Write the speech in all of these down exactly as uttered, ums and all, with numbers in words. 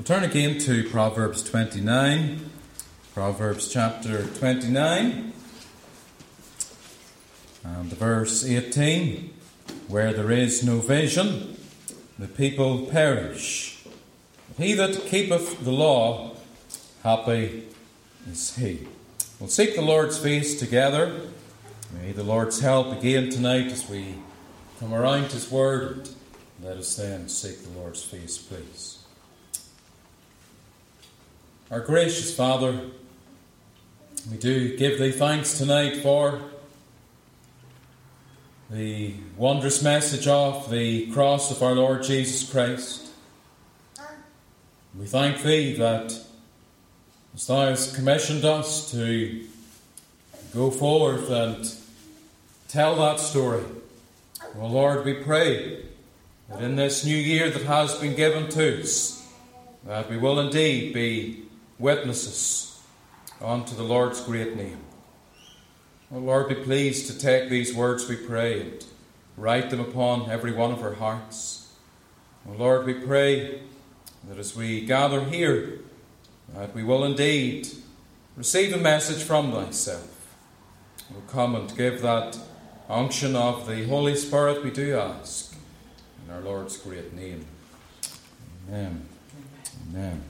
We'll turn again to Proverbs twenty-nine, Proverbs chapter twenty-nine, and verse eighteen. Where there is no vision, the people perish. But he that keepeth the law, happy is he. We'll seek the Lord's face together. May the Lord's help again tonight as we come around His Word. Let us then seek the Lord's face, please. Our gracious Father, we do give Thee thanks tonight for the wondrous message of the cross of our Lord Jesus Christ. We thank Thee that as Thou hast commissioned us to go forth and tell that story, well, Lord, we pray that in this new year that has been given to us, that we will indeed be witnesses unto the Lord's great name. Oh, Lord, be pleased to take these words, we pray, and write them upon every one of our hearts. Oh, Lord, we pray that as we gather here, that we will indeed receive a message from Thyself. We'll come and give that unction of the Holy Spirit, we do ask, in our Lord's great name. Amen. Amen.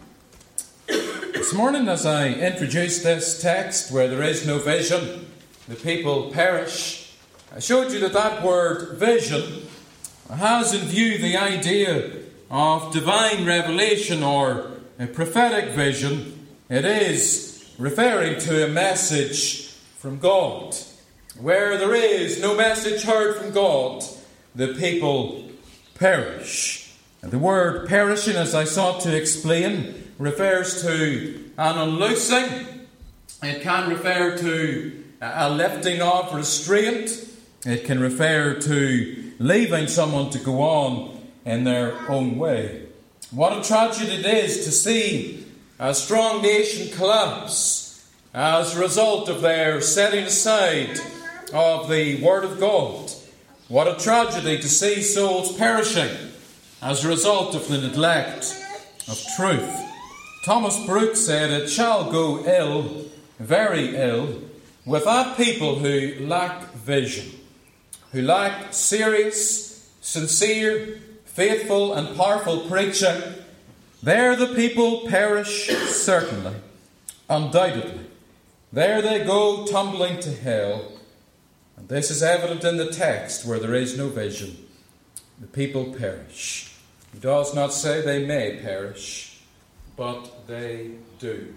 This morning, as I introduced this text, where there is no vision, the people perish, I showed you that that word vision has in view the idea of divine revelation or a prophetic vision. It is referring to a message from God. Where there is no message heard from God, the people perish. And the word perishing, as I sought to explain, refers to an unloosing. It can refer to a lifting of restraint. It can refer to leaving someone to go on in their own way. What a tragedy it is to see a strong nation collapse as a result of their setting aside of the Word of God. What a tragedy to see souls perishing as a result of the neglect of truth. Thomas Brooks said, "It shall go ill, very ill, with that people who lack vision, who lack serious, sincere, faithful and powerful preaching. There the people perish certainly, undoubtedly. There they go tumbling to hell." And this is evident in the text, where there is no vision. The people perish. He does not say they may perish, but they do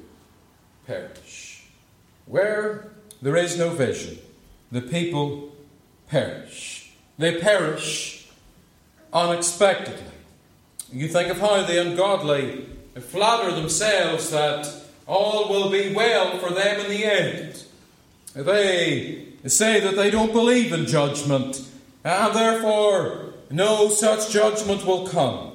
perish. Where there is no vision, the people perish. They perish unexpectedly. You think of how the ungodly flatter themselves that all will be well for them in the end. They say that they don't believe in judgment, and therefore no such judgment will come.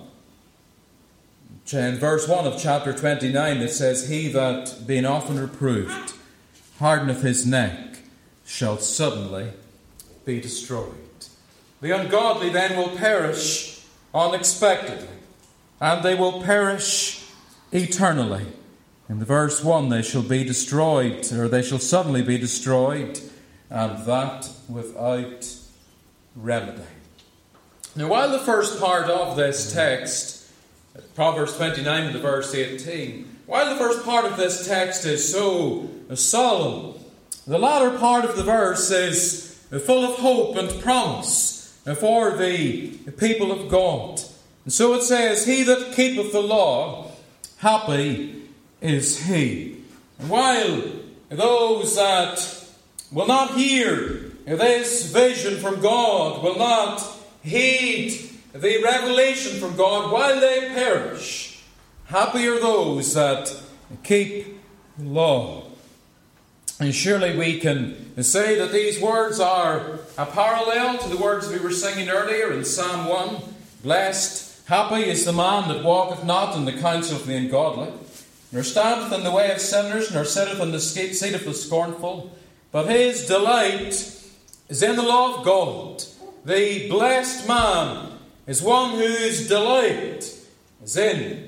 In verse one of chapter twenty-nine it says, "He that, being often reproved, hardeneth his neck, shall suddenly be destroyed." The ungodly then will perish unexpectedly, and they will perish eternally. In the verse one, they shall be destroyed, or they shall suddenly be destroyed, and that without remedy. Now, while the first part of this text, Proverbs twenty-nine and the verse eighteen, while the first part of this text is so solemn, the latter part of the verse is full of hope and promise for the people of God. And so it says, "He that keepeth the law, happy is he." And while those that will not hear this vision from God, will not heed the revelation from God, while they perish, happy are those that keep the law. And surely we can say that these words are a parallel to the words we were singing earlier in Psalm one. "Blessed, happy is the man that walketh not in the counsel of the ungodly, nor standeth in the way of sinners, nor sitteth in the seat of the scornful. But his delight is in the law of God." The blessed man is one whose delight is in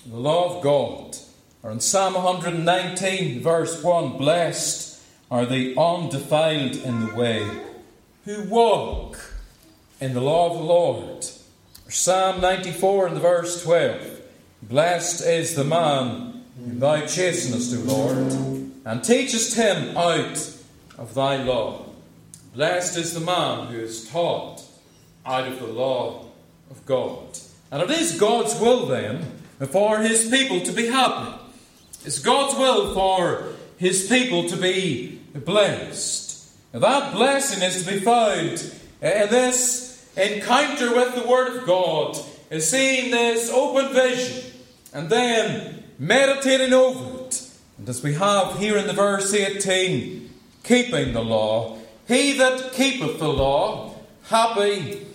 the law of God. Or in Psalm one nineteen, verse one, blessed are the undefiled in the way, who walk in the law of the Lord. Or Psalm ninety-four and the verse twelve, blessed is the man whom thou chastenest, O Lord, and teachest him out of thy law. Blessed is the man who is taught out of the law of God. And it is God's will then for his people to be happy. It's God's will for his people to be blessed. And that blessing is to be found in this encounter with the Word of God, in seeing this open vision, and then meditating over it. And as we have here in the verse eighteen, keeping the law. He that keepeth the law, happy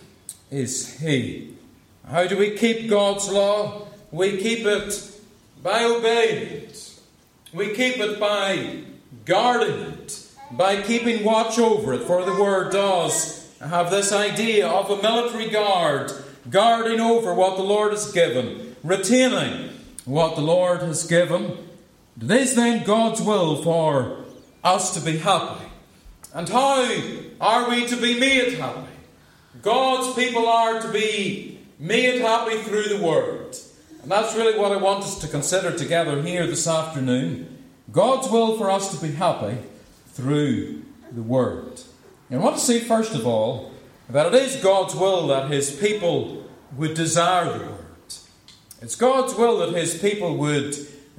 is he. How do we keep God's law? We keep it by obeying it. We keep it by guarding it, by keeping watch over it. For the word does have this idea of a military guard, guarding over what the Lord has given, retaining what the Lord has given. It is then God's will for us to be happy. And how are we to be made happy? God's people are to be made happy through the Word. And that's really what I want us to consider together here this afternoon. God's will for us to be happy through the Word. And I want to see first of all that it is God's will that His people would desire the Word. It's God's will that His people would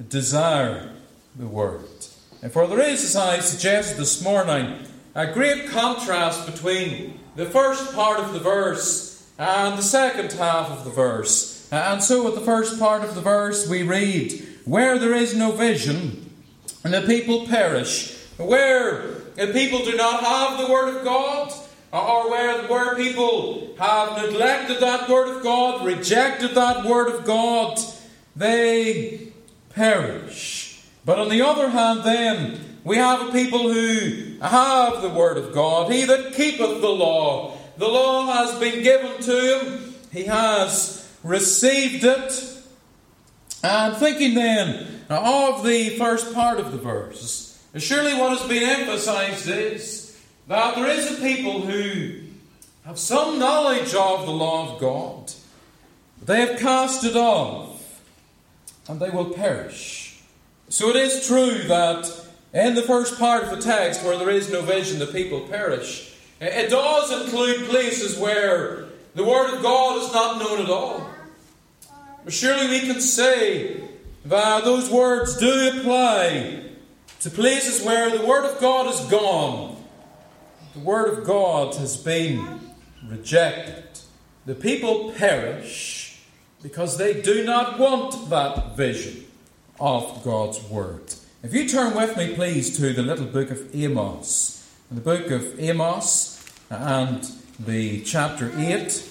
desire the Word. And for there is, as I suggested this morning, a great contrast between the first part of the verse and the second half of the verse. And so at the first part of the verse we read, where there is no vision, and the people perish. Where the people do not have the Word of God, or where, where people have neglected that Word of God, rejected that Word of God, they perish. But on the other hand then, we have a people who have the Word of God. He that keepeth the law. The law has been given to him. He has received it. And thinking then of the first part of the verse, surely what has been emphasized is that there is a people who have some knowledge of the law of God. They have cast it off, and they will perish. So it is true that in the first part of the text, where there is no vision, the people perish. It does include places where the Word of God is not known at all. But surely we can say that those words do apply to places where the Word of God is gone. The Word of God has been rejected. The people perish because they do not want that vision of God's Word. If you turn with me, please, to the little book of Amos. In the book of Amos and the chapter eight.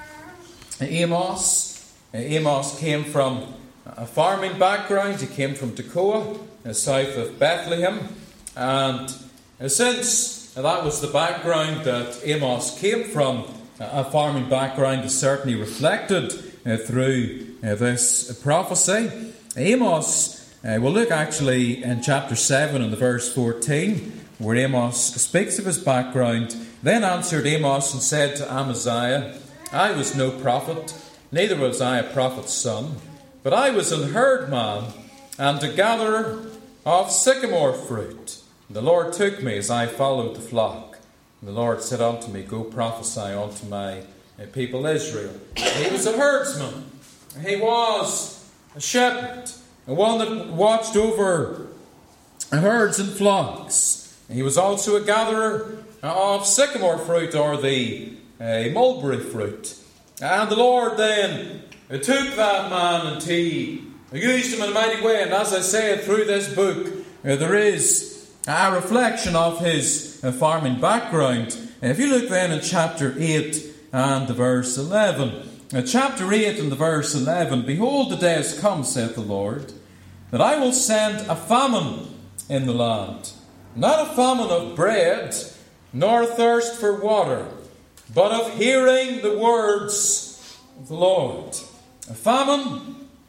Amos. Amos came from a farming background. He came from Tekoa, south of Bethlehem. And since that was the background that Amos came from, a farming background is certainly reflected through this prophecy. Amos Uh, we'll look actually in chapter seven and the verse fourteen, where Amos speaks of his background. Then answered Amos and said to Amaziah, I was no prophet, neither was I a prophet's son, but I was an herdman and a gatherer of sycamore fruit. And the Lord took me as I followed the flock. And the Lord said unto me, Go prophesy unto my people Israel. He was a herdsman. He was a shepherd. One that watched over herds and flocks. He was also a gatherer of sycamore fruit, or the uh, mulberry fruit. And the Lord then took that man and he used him in a mighty way. And as I say, through this book, uh, there is a reflection of his uh, farming background. And if you look then in chapter eight and the verse eleven. Uh, chapter eight and the verse eleven. Behold, the day has come, saith the Lord, that I will send a famine in the land, not a famine of bread, nor a thirst for water, but of hearing the words of the Lord. A famine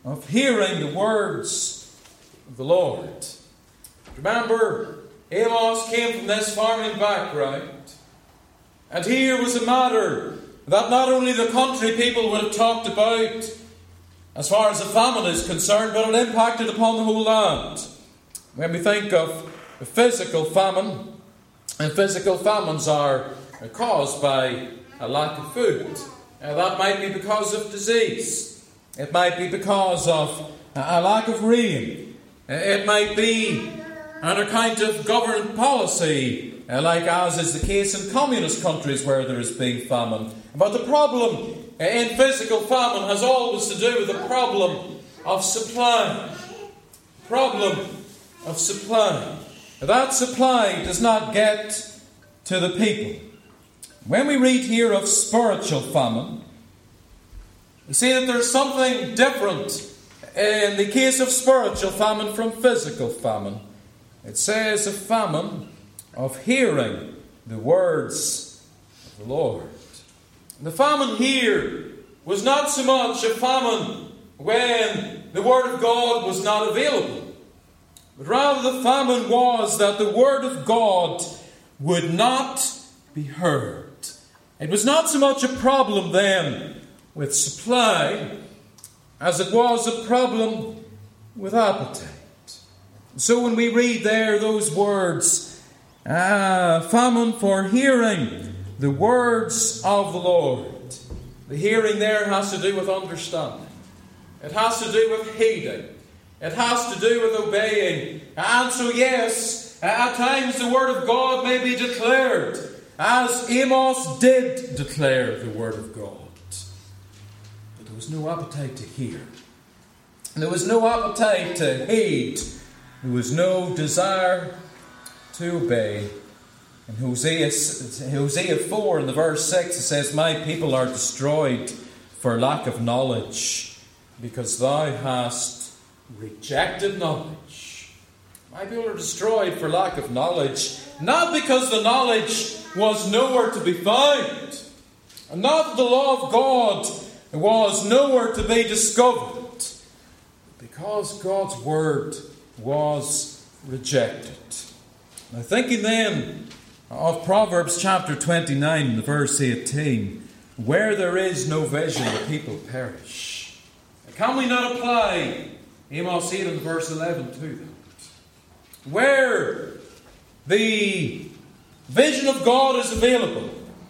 of hearing the words of the Lord. Remember, Amos came from this farming background, and here was a matter that not only the country people would have talked about as far as the famine is concerned, but it impacted upon the whole land. When we think of a physical famine, and physical famines are caused by a lack of food. Now, that might be because of disease. It might be because of a lack of rain. It might be under kind of government policy, like as is the case in communist countries where there has been famine. But the problem in physical famine has always to do with the problem of supply. Problem of supply. That supply does not get to the people. When we read here of spiritual famine, we see that there's something different in the case of spiritual famine from physical famine. It says a famine of hearing the words of the Lord. The famine here was not so much a famine when the Word of God was not available, but rather the famine was that the Word of God would not be heard. It was not so much a problem then with supply as it was a problem with appetite. So when we read there those words, ah, famine for hearing the words of the Lord, the hearing there has to do with understanding. It has to do with heeding. It has to do with obeying. And so yes, at times the Word of God may be declared, as Amos did declare the Word of God. But there was no appetite to hear. There was no appetite to heed. There was no desire to obey. In Hosea, Hosea four, in the verse six, it says, "My people are destroyed for lack of knowledge, because thou hast rejected knowledge." My people are destroyed for lack of knowledge, not because the knowledge was nowhere to be found, and not that the law of God was nowhere to be discovered, because God's word was rejected. Now, thinking then of Proverbs chapter twenty-nine, verse eighteen, where there is no vision, the people perish. Can we not apply Amos eight and verse eleven to that? Where the vision of God is available,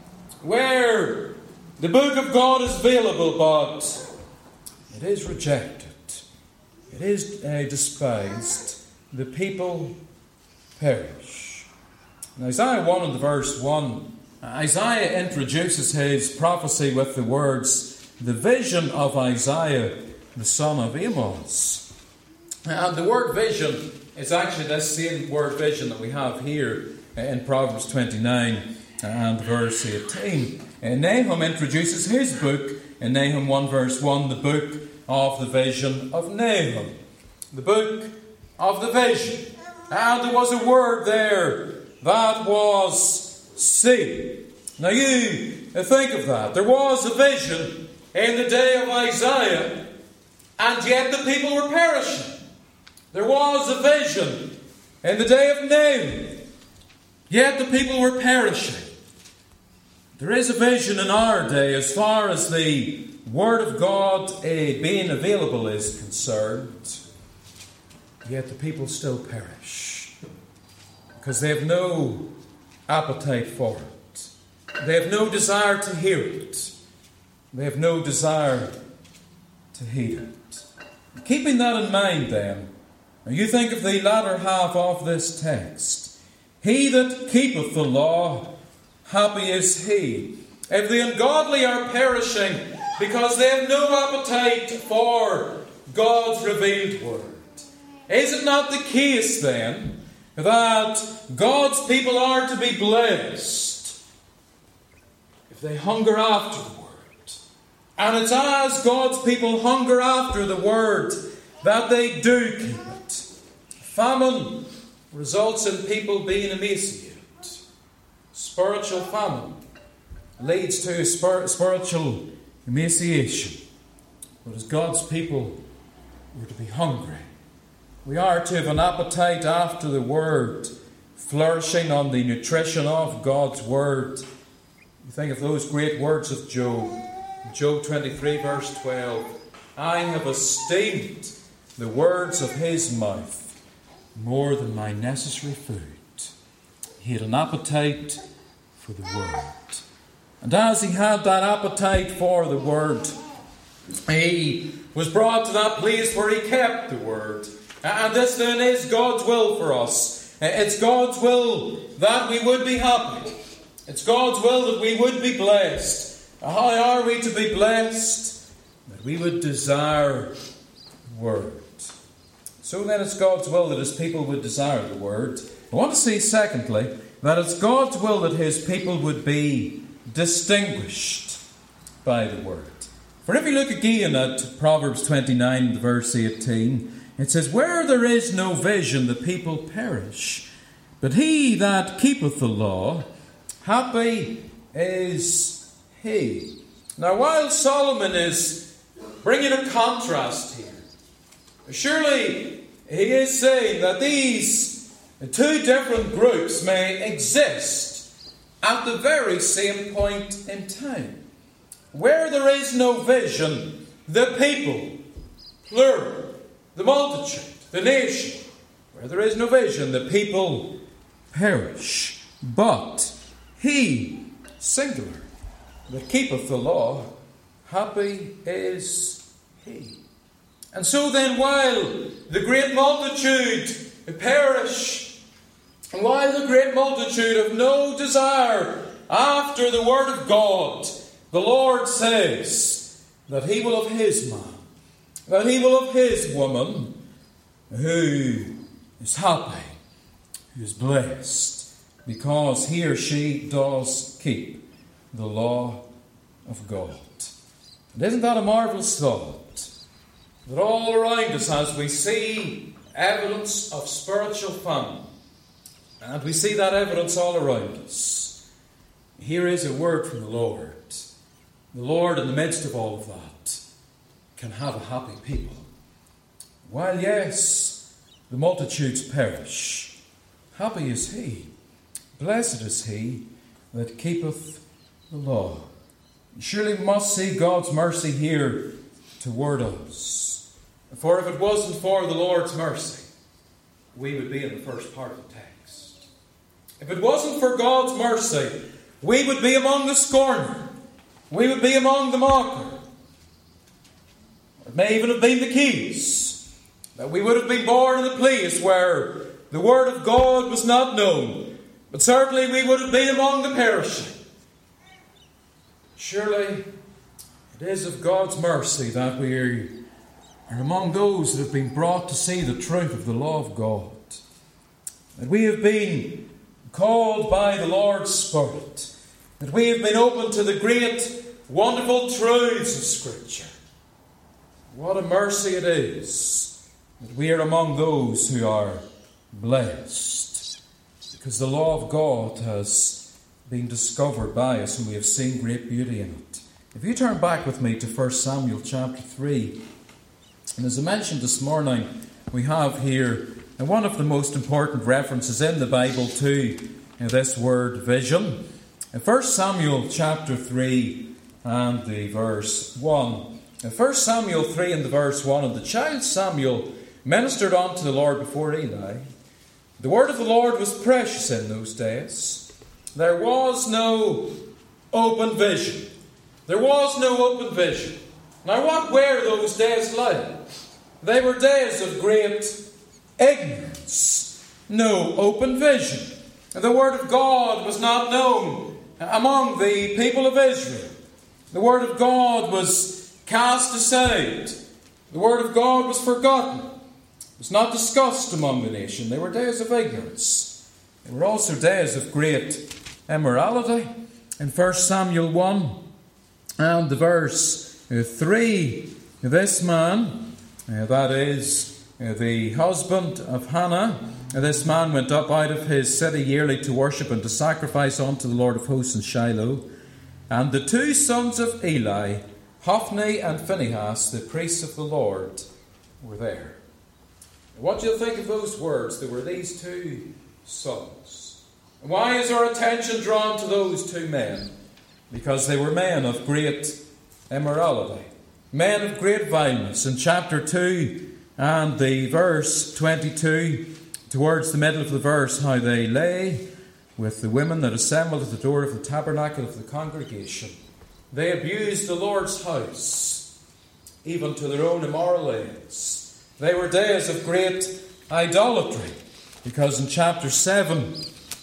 where the book of God is available, but it is rejected, it is uh, despised, the people perish. In Isaiah one and verse one, Isaiah introduces his prophecy with the words, "The vision of Isaiah, the son of Amos." And the word vision is actually this same word vision that we have here in Proverbs twenty-nine and verse eighteen. And Nahum introduces his book in Nahum one verse one, the book of the vision of Nahum. The book of the vision. And there was a word there that was see. Now you think of that. There was a vision in the day of Isaiah, and yet the people were perishing. There was a vision in the day of Nahum, yet the people were perishing. There is a vision in our day as far as the Word of God uh, being available is concerned, yet the people still perish because they have no appetite for it. They have no desire to hear it. They have no desire to heed it. Keeping that in mind then, now you think of the latter half of this text. He that keepeth the law, happy is he. If the ungodly are perishing because they have no appetite for God's revealed word, is it not the case then that God's people are to be blessed if they hunger after the word? And it's as God's people hunger after the word that they do keep it. Famine results in people being emaciated. Spiritual famine leads to spir- spiritual emaciation. But as God's people we're to be hungry. We are to have an appetite after the Word, flourishing on the nutrition of God's Word. You think of those great words of Job. Job twenty-three verse twelve. I have esteemed the words of his mouth more than my necessary food. He had an appetite for the Word. And as he had that appetite for the Word, he was brought to that place where he kept the Word. And this then is God's will for us. It's God's will that we would be happy. It's God's will that we would be blessed. How are we to be blessed? That we would desire the Word. So then it's God's will that his people would desire the Word. I want to see, secondly, that it's God's will that his people would be distinguished by the Word. For if you look again at Proverbs twenty-nine, verse eighteen, it says, where there is no vision, the people perish. But he that keepeth the law, happy is he. Now, while Solomon is bringing a contrast here, surely he is saying that these two different groups may exist at the very same point in time. Where there is no vision, the people, plural, the multitude, the nation. Where there is no vision, the people perish. But he, singular, that keepeth the law, happy is he. And so then, while the great multitude perish, and while the great multitude have no desire after the Word of God, the Lord says that he will have his man, that he will have his woman, who is happy, who is blessed, because he or she does keep the law of God. And isn't that a marvellous thought? That all around us, as we see evidence of spiritual famine, and we see that evidence all around us, here is a word from the Lord. The Lord, in the midst of all of that, can have a happy people. While, yes, the multitudes perish, happy is he, blessed is he that keepeth the law. Surely we must see God's mercy here toward us. For if it wasn't for the Lord's mercy, we would be in the first part of the text. If it wasn't for God's mercy, we would be among the scorner. We would be among the mocker. It may even have been the case that we would have been born in a place where the Word of God was not known. But certainly we would have been among the perishing. Surely it is of God's mercy that we are among those that have been brought to see the truth of the law of God. That we have been called by the Lord's Spirit. That we have been open to the great, wonderful truths of Scripture. What a mercy it is that we are among those who are blessed. Because the law of God has been discovered by us and we have seen great beauty in it. If you turn back with me to First Samuel chapter three, and as I mentioned this morning, we have here one of the most important references in the Bible to this word vision. In First Samuel chapter three and the verse one. In First Samuel three and the verse one, and the child Samuel ministered unto the Lord before Eli. The word of the Lord was precious in those days. There was no open vision. There was no open vision. Now what were those days like? They were days of great ignorance. No open vision. The Word of God was not known among the people of Israel. The Word of God was cast aside. The Word of God was forgotten. It was not discussed among the nation. They were days of ignorance. They were also days of great immorality. In First Samuel one and the verse three, this man, uh, that is uh, the husband of Hannah, uh, this man went up out of his city yearly to worship and to sacrifice unto the Lord of hosts in Shiloh. And the two sons of Eli, Hophni and Phinehas, the priests of the Lord, were there. What do you think of those words? There were these two sons. Why is our attention drawn to those two men? Because they were men of great immorality, men of great violence. In chapter two and the verse twenty-two, towards the middle of the verse, how they lay with the women that assembled at the door of the tabernacle of the congregation. They abused the Lord's house, even to their own immoral ends. They were days of great idolatry, because in chapter seven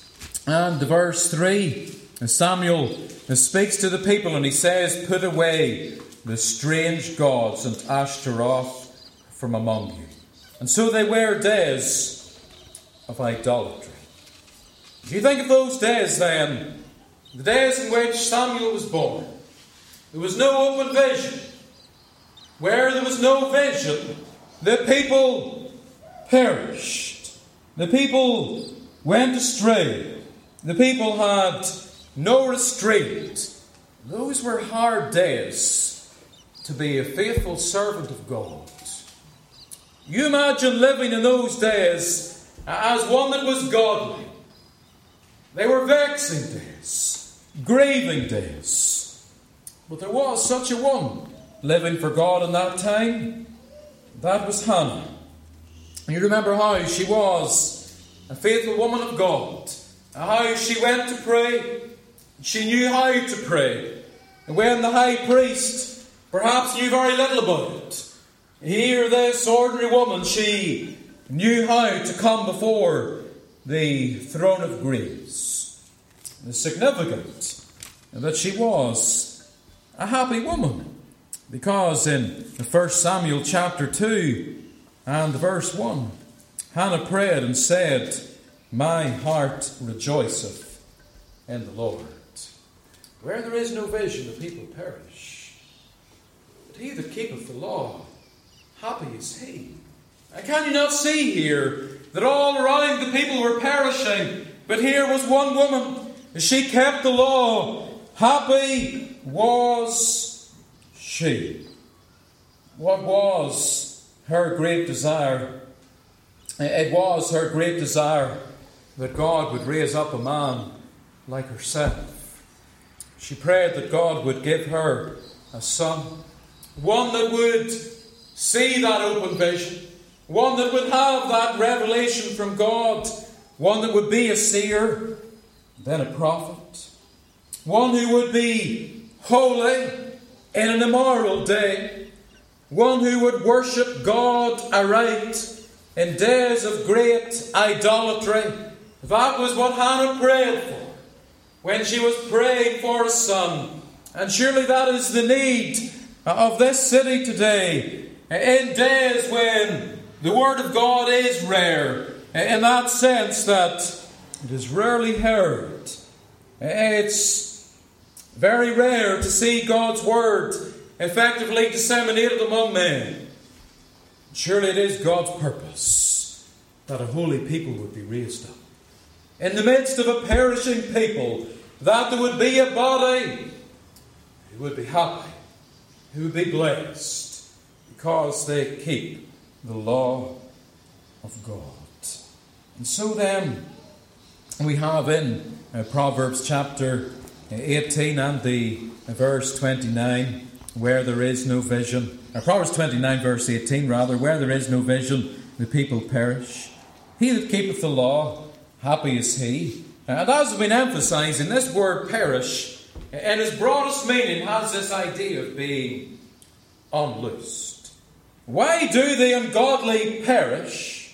and verse three, Samuel speaks to the people and he says, "Put away the strange gods and Ashtaroth from among you." And so they were days of idolatry. If you think of those days then, the days in which Samuel was born, there was no open vision. Where there was no vision, the people perished. The people went astray. The people had no restraint. Those were hard days to be a faithful servant of God. You imagine living in those days as one that was godly. They were vexing days, grieving days. But there was such a one living for God in that time. That was Hannah. And you remember how she was a faithful woman of God. How she went to pray. She knew how to pray. And when the high priest perhaps knew very little about it, here this ordinary woman, she knew how to come before the throne of grace. It's significant that she was a happy woman, because in First Samuel chapter two and verse one, Hannah prayed and said, "My heart rejoiceth in the Lord." Where there is no vision, the people perish. But he that keepeth the law, happy is he. And can you not see here that all around the people were perishing, but here was one woman, she kept the law, happy was she. What was her great desire? It was her great desire that God would raise up a man like herself. She prayed that God would give her a son, one that would see that open vision, one that would have that revelation from God, one that would be a seer, then a prophet, one who would be holy in an immoral day, one who would worship God aright in days of great idolatry. That was what Hannah prayed for when she was praying for a son. And surely that is the need of this city today, in days when the Word of God is rare, in that sense that it is rarely heard. It's very rare to see God's Word effectively disseminated among men. Surely it is God's purpose that a holy people would be raised up. In the midst of a perishing people, that there would be a body who would be happy, who would be blessed, because they keep the law of God. And so then, we have in uh, Proverbs chapter eighteen and the uh, verse twenty-nine, where there is no vision, or Proverbs twenty-nine verse eighteen rather, where there is no vision, the people perish. He that keepeth the law, happy is he. And as has been emphasizing, this word perish, in its broadest meaning, has this idea of being unloosed. Why do the ungodly perish?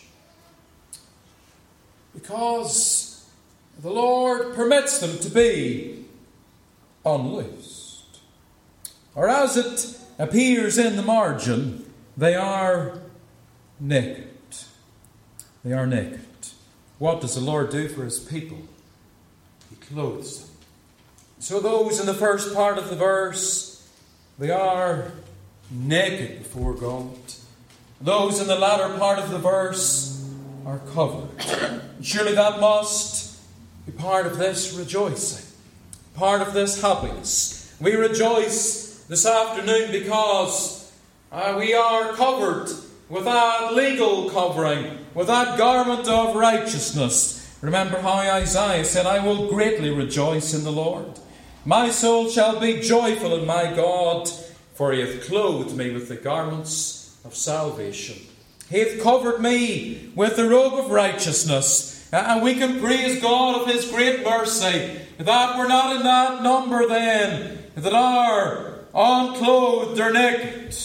Because the Lord permits them to be unloosed. Or as it appears in the margin, they are naked. They are naked. What does the Lord do for His people? He clothes them. So those in the first part of the verse, they are naked before God. Those in the latter part of the verse are covered. Surely that must be part of this rejoicing, part of this happiness. We rejoice this afternoon because uh, we are covered with that legal covering, with that garment of righteousness. Remember how Isaiah said, I will greatly rejoice in the Lord. My soul shall be joyful in my God, for he hath clothed me with the garments of salvation. He hath covered me with the robe of righteousness. And we can praise God of his great mercy, that we're not in that number then, that are unclothed or naked.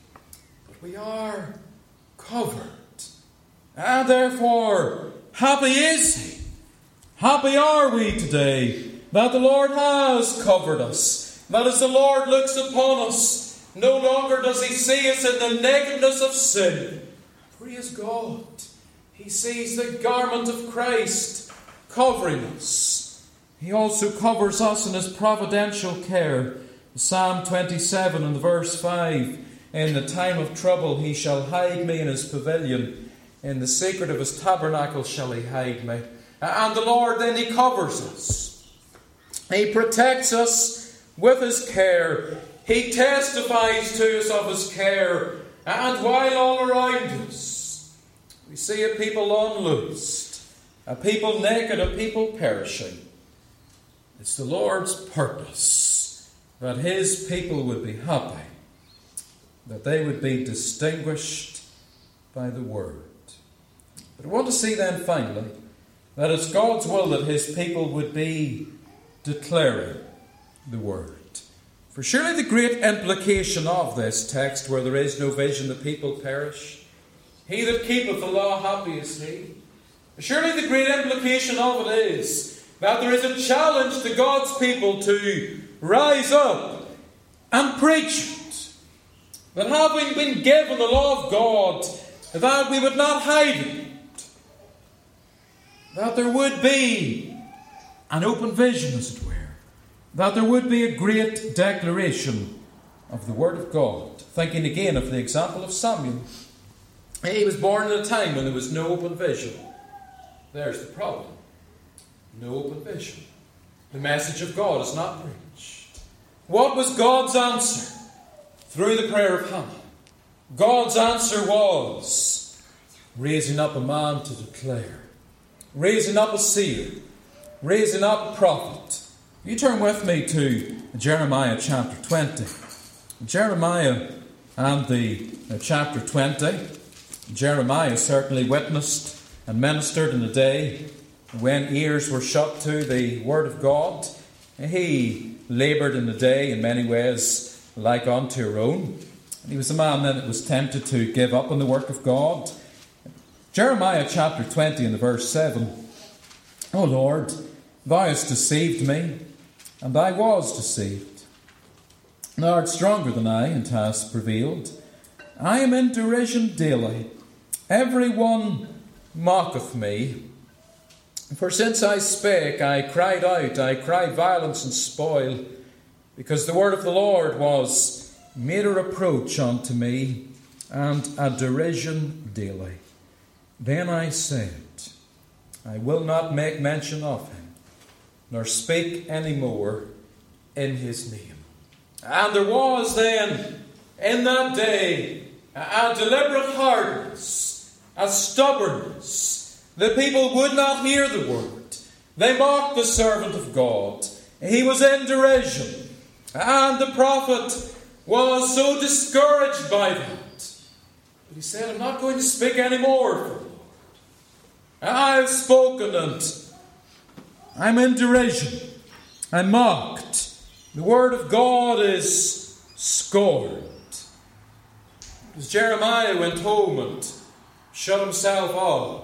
But we are covered. And therefore, happy is he. Happy are we today that the Lord has covered us. That as the Lord looks upon us, no longer does he see us in the nakedness of sin. Praise God. He sees the garment of Christ covering us. He also covers us in his providential care. Psalm twenty-seven and verse five. In the time of trouble he shall hide me in his pavilion. In the secret of his tabernacle shall he hide me. And the Lord then, he covers us. He protects us with his care. He testifies to us of his care. And while all around us, we see a people unloosed, a people naked, a people perishing. It's the Lord's purpose that his people would be happy, that they would be distinguished by the word. But I want to see then finally that it's God's will that his people would be declaring the word. For surely the great implication of this text, where there is no vision, the people perish. He that keepeth the law, happy is he. Surely the great implication of it is that there is a challenge to God's people to rise up and preach it. That having been given the law of God, that we would not hide it. That there would be an open vision, as it were. That there would be a great declaration of the Word of God. Thinking again of the example of Samuel. He was born at a time when there was no open vision. There's the problem. No open vision. The message of God is not preached. What was God's answer? Through the prayer of Hannah. God's answer was raising up a man to declare. Raising up a seer. Raising up a prophet. You turn with me to Jeremiah chapter twenty. Jeremiah and the uh, chapter twenty. Jeremiah certainly witnessed and ministered in a day when ears were shut to the word of God. He laboured in a day in many ways like unto your own. He was a man then that was tempted to give up on the work of God. Jeremiah chapter twenty and the verse seven. O Lord, thou hast deceived me, and I was deceived. Thou art stronger than I, and hast prevailed. I am in derision daily. Every one mocketh me. For since I spake, I cried out, I cried violence and spoil, because the word of the Lord was made a reproach unto me, and a derision daily. Then I said, I will not make mention of him, nor speak any more in his name. And there was then, in that day, a deliberate hardness, a stubbornness. The people would not hear the word. They mocked the servant of God. He was in derision. And the prophet was so discouraged by that. But he said, I'm not going to speak any more for the Lord. I have spoken and I'm in derision. I'm mocked. The word of God is scorned. As Jeremiah went home and shut himself off,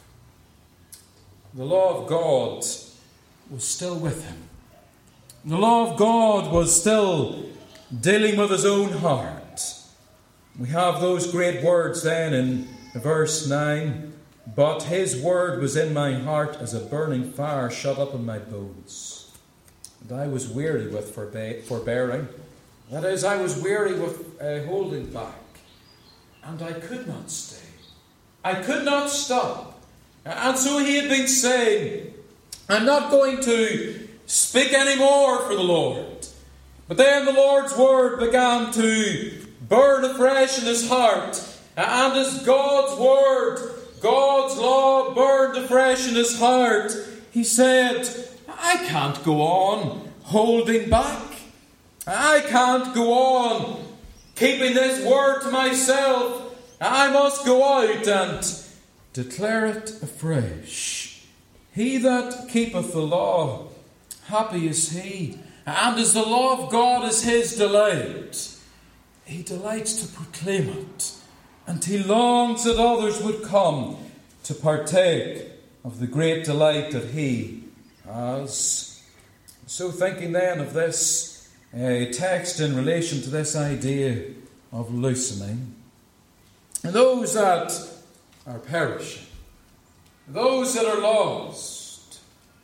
the law of God was still with him. The law of God was still dealing with his own heart. We have those great words then in verse nine. But his word was in my heart as a burning fire shut up in my bones. And I was weary with forbe- forbearing. That is, I was weary with uh, holding back. And I could not stay. I could not stop. And so he had been saying, I'm not going to speak any more for the Lord. But then the Lord's word began to burn afresh in his heart. And as God's word, God's law burned afresh in his heart, he said, I can't go on holding back. I can't go on keeping this word to myself. I must go out and declare it afresh. He that keepeth the law, happy is he. And as the law of God is his delight, he delights to proclaim it. And he longs that others would come to partake of the great delight that he has. So thinking then of this uh, text in relation to this idea of loosening, and those that are perishing, those that are lost,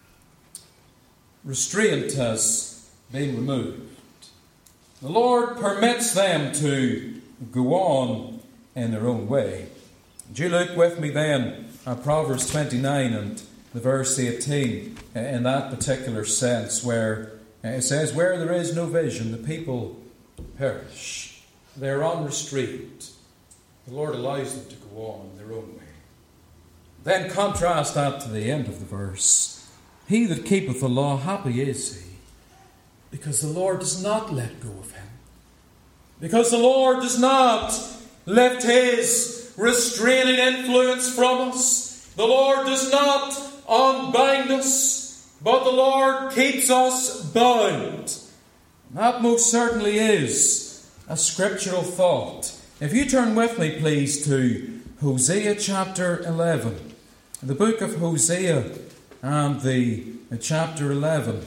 restraint has been removed. The Lord permits them to go on in their own way. Do you look with me then at Proverbs twenty-nine and the verse eighteen, in that particular sense, where it says, where there is no vision, the people perish. They are unrestrained. The Lord allows them to go on in their own way. Then contrast that to the end of the verse. He that keepeth the law, happy is he, because the Lord does not let go of him. Because the Lord does not lift his restraining influence from us. The Lord does not unbind us, but the Lord keeps us bound. That most certainly is a scriptural thought. If you turn with me, please, to Hosea chapter eleven. The book of Hosea and the uh, chapter eleven.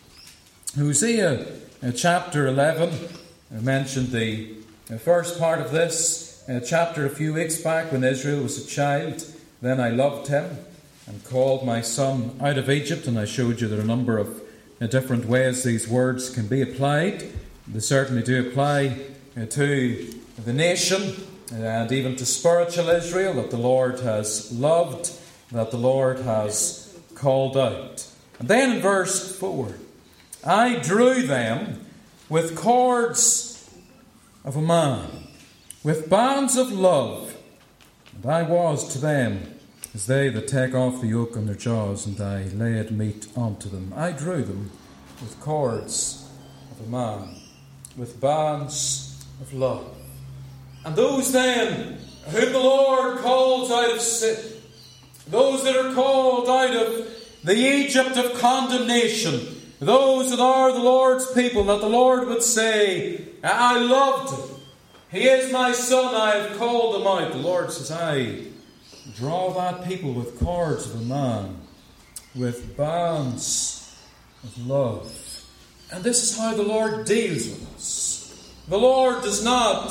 Hosea uh, chapter eleven. I mentioned the uh, first part of this uh, chapter a few weeks back when Israel was a child. Then I loved him and called my son out of Egypt, and I showed you there are a number of uh, different ways these words can be applied. They certainly do apply uh, to the nation uh, and even to spiritual Israel that the Lord has loved, that the Lord has called out. And then in verse four, I drew them with cords of a man, with bands of love, and I was to them as they that take off the yoke on their jaws, and I laid meat unto them. I drew them with cords of a man, with bands of love. And those then whom the Lord calls out of sin, those that are called out of the Egypt of condemnation, those that are the Lord's people, that the Lord would say, I loved him. He is my son, I have called him out. The Lord says, I draw that people with cords of a man, with bands of love. And this is how the Lord deals with us. The Lord does not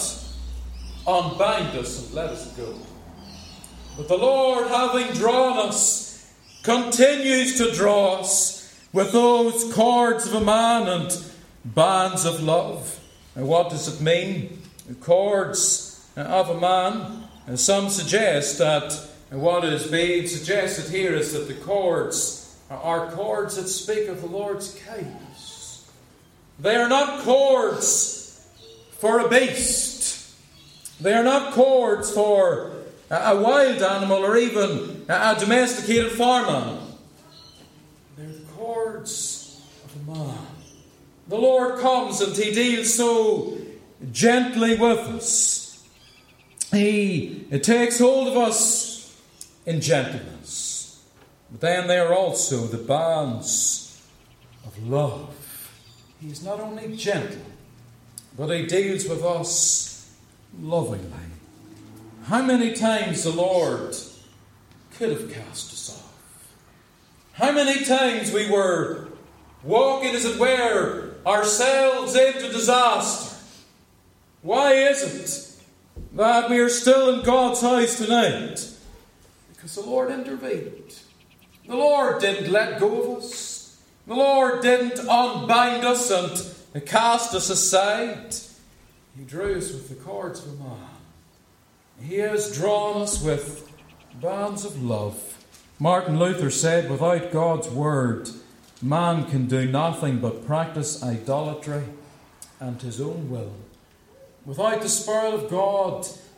unbind us and let us go. But the Lord, having drawn us, continues to draw us with those cords of a man and bands of love. And what does it mean? The cords of a man. And some suggest that what is being suggested here is that the cords are cords that speak of the Lord's kindness. They are not cords for a beast. They are not cords for a wild animal or even a domesticated farm animal. They're the cords of a man. The Lord comes and he deals so gently with us. He takes hold of us in gentleness. But then there are also the bands of love. He is not only gentle, but he deals with us lovingly. How many times the Lord could have cast us off? How many times we were walking, as it were, ourselves into disaster? Why is it that we are still in God's house tonight? Because the Lord intervened. The Lord didn't let go of us. The Lord didn't unbind us and cast us aside. He drew us with the cords of a man. He has drawn us with bands of love. Martin Luther said, without God's word, man can do nothing but practice idolatry and his own will. Without the Spirit of God,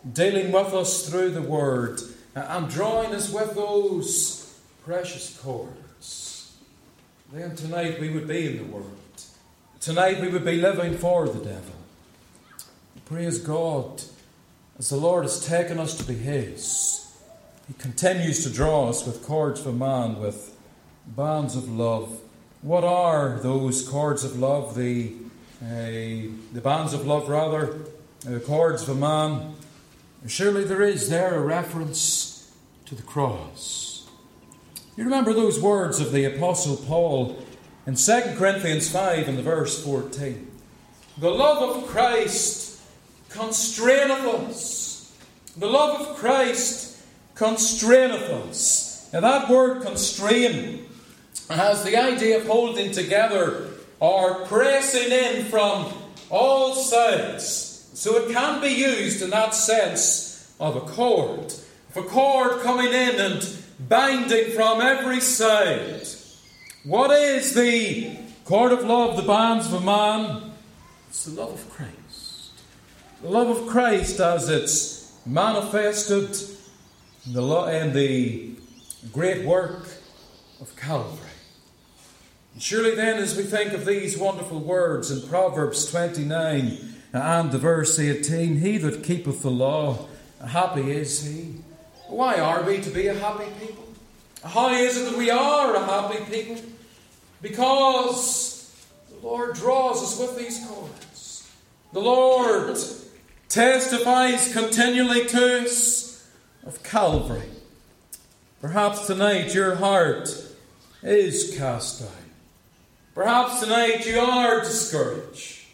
dealing with us through the Word and drawing us with those precious cords, then tonight we would be in the world. Tonight we would be living for the devil. Praise God, as the Lord has taken us to be His, He continues to draw us with cords of man, with bands of love. What are those cords of love? The, uh, the bands of love, rather, the cords of a man. Surely there is there a reference to the cross. You remember those words of the Apostle Paul in Second Corinthians five and the verse fourteen. The love of Christ constraineth us. The love of Christ constraineth us. Now that word constrain has the idea of holding together or pressing in from all sides. So it can be used in that sense of a cord. Of a cord coming in and binding from every side. What is the cord of love, the bands of a man? It's the love of Christ. The love of Christ as it's manifested in the, lo- in the great work of Calvary. And surely then, as we think of these wonderful words in Proverbs twenty-nine and the verse eighteen, he that keepeth the law, happy is he. Why are we to be a happy people? How is it that we are a happy people? Because the Lord draws us with these cords. The Lord testifies continually to us of Calvary. Perhaps tonight your heart is cast down. Perhaps tonight you are discouraged.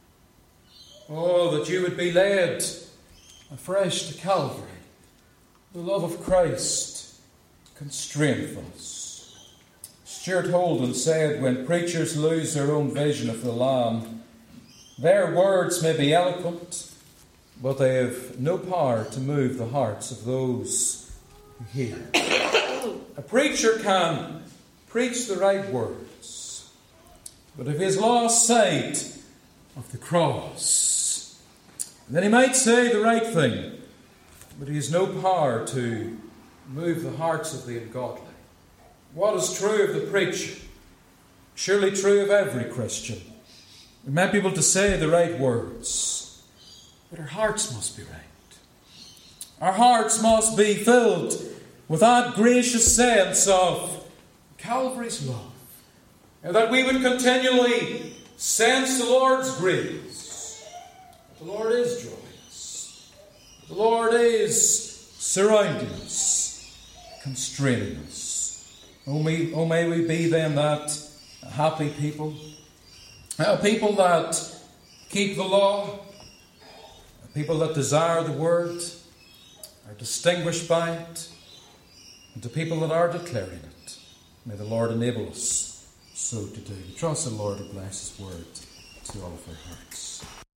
Oh, that you would be led afresh to Calvary. The love of Christ constraineth us. Stuart Holden said, when preachers lose their own vision of the Lamb, their words may be eloquent, but they have no power to move the hearts of those who hear. A preacher can preach the right words, but if he has lost sight of the cross, then he might say the right thing, but he has no power to move the hearts of the ungodly. What is true of the preacher? Surely true of every Christian. We might be able to say the right words, but our hearts must be right. Our hearts must be filled with that gracious sense of Calvary's love, and that we would continually sense the Lord's grace. The Lord is drawing us. The Lord is surrounding us, constraining us. Oh may, oh, may we be then that happy people, a people that keep the law, a people that desire the word, are distinguished by it, and to people that are declaring it. May the Lord enable us so to do. We trust the Lord to bless His word to all of our hearts.